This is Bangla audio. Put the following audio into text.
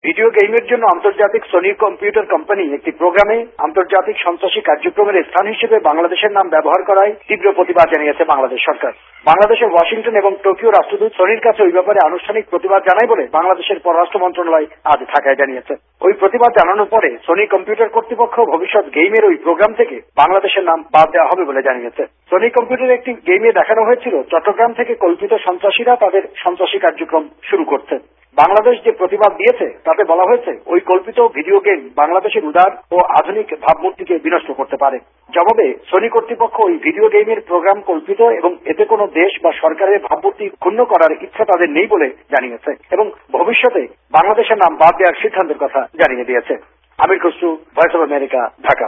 ভিডিও গেমের জন্য আন্তর্জাতিক সোনি কম্পিউটার কোম্পানি একটি প্রোগ্রামে আন্তর্জাতিক সন্ত্রাসী কার্যক্রমের স্থান হিসেবে বাংলাদেশের নাম ব্যবহার করায় তীব্র প্রতিবাদ জানিয়েছে বাংলাদেশ সরকার। বাংলাদেশের ওয়াশিংটন এবং টোকিও রাষ্ট্রদূত সোনির কাছে ওই ব্যাপারে আনুষ্ঠানিক প্রতিবাদ জানায় বলে বাংলাদেশের পররাষ্ট্র মন্ত্রণালয় আজ ঢাকায় জানিয়েছে। ওই প্রতিবাদ জানানোর পরে সোনি কম্পিউটার কর্তৃপক্ষ ভবিষ্যৎ গেমের ওই প্রোগ্রাম থেকে বাংলাদেশের নাম বাদ দেওয়া হবে বলে জানিয়েছে। সোনি কম্পিউটারের একটি গেমে দেখানো হয়েছিল চট্টগ্রাম থেকে কল্পিত সন্ত্রাসীরা তাদের সন্ত্রাসী কার্যক্রম শুরু করছে। বাংলাদেশ যে প্রতিবাদ দিয়েছে তাতে বলা হয়েছে ওই কল্পিত ভিডিও গেম বাংলাদেশের উদার ও আধুনিক ভাবমূর্তিকে বিনষ্ট করতে পারে। জবাবে সোনি কর্তৃপক্ষ ওই ভিডিও গেমের প্রোগ্রাম কল্পিত এবং এতে কোনো দেশ বা সরকারের ভাবমূর্তি ক্ষুণ্ণ করার ইচ্ছা তাদের নেই বলে জানিয়েছে এবং ভবিষ্যতে বাংলাদেশের নাম বাদ দেওয়ার সিদ্ধান্তের কথা জানিয়ে দিয়েছে। Amir Khasru, Voice of America, Dhaka.